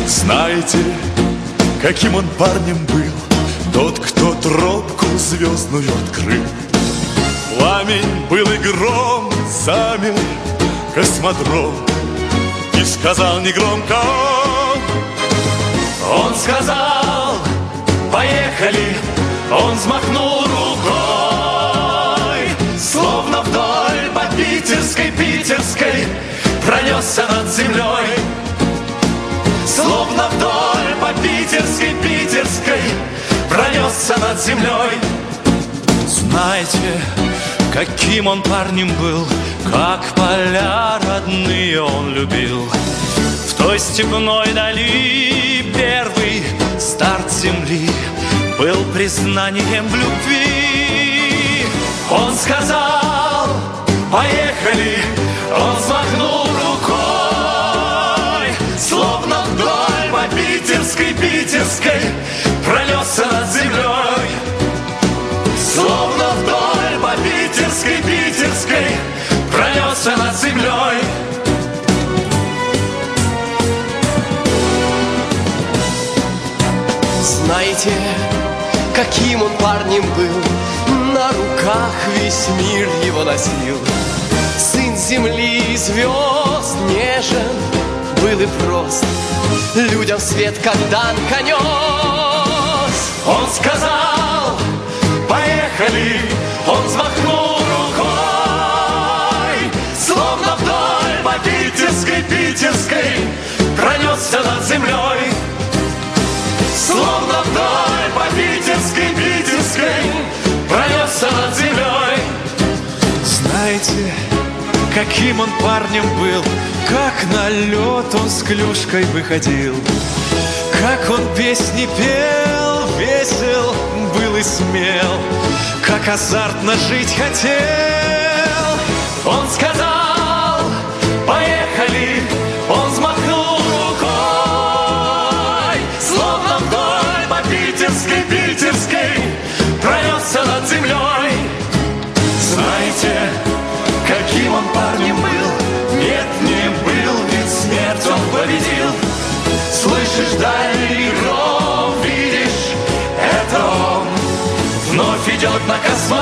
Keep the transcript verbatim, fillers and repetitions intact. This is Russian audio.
Знаете, каким он парнем был, тот, кто тропку звездную открыл? Пламень был и гром, замер космодром и сказал негромко он. Он сказал: поехали. Он взмахнул рукой, словно вдоль по питерской, питерской пронесся над землей. Словно вдоль по питерской, питерской пронесся над землей. Знаете, каким он парнем был, как поля родные он любил. В той степной дали первый старт земли был признанием в любви. Он сказал: поехали. Он взмахнул рукой, словно вдоль по питерской, питерской пронесся над землей. Словно вдоль по питерской, питерской пронесся над землей. Знаете, каким он парнем был, на руках весь мир его носил. Сын земли и звезд, нежен был и прост, людям свет как дан конес. Он сказал: поехали. Он взмахнул рукой, словно вдоль по питерской, питерской пронесся над землей. Словно вдоль по питерской, питерской пронесся над землей. Знаете, каким он парнем был, как на лед он с клюшкой выходил, как он песни пел, весел был и смел, как азартно жить хотел. Он сказал: поехали. Он взмахнул рукой, словно вдоль по питерской, питерской пронесся над землей. Знаете, каким он парнем был? Нет, не был, ведь смерть он победил. Слышишь дальний гром, видишь, это он вновь идет на космодром.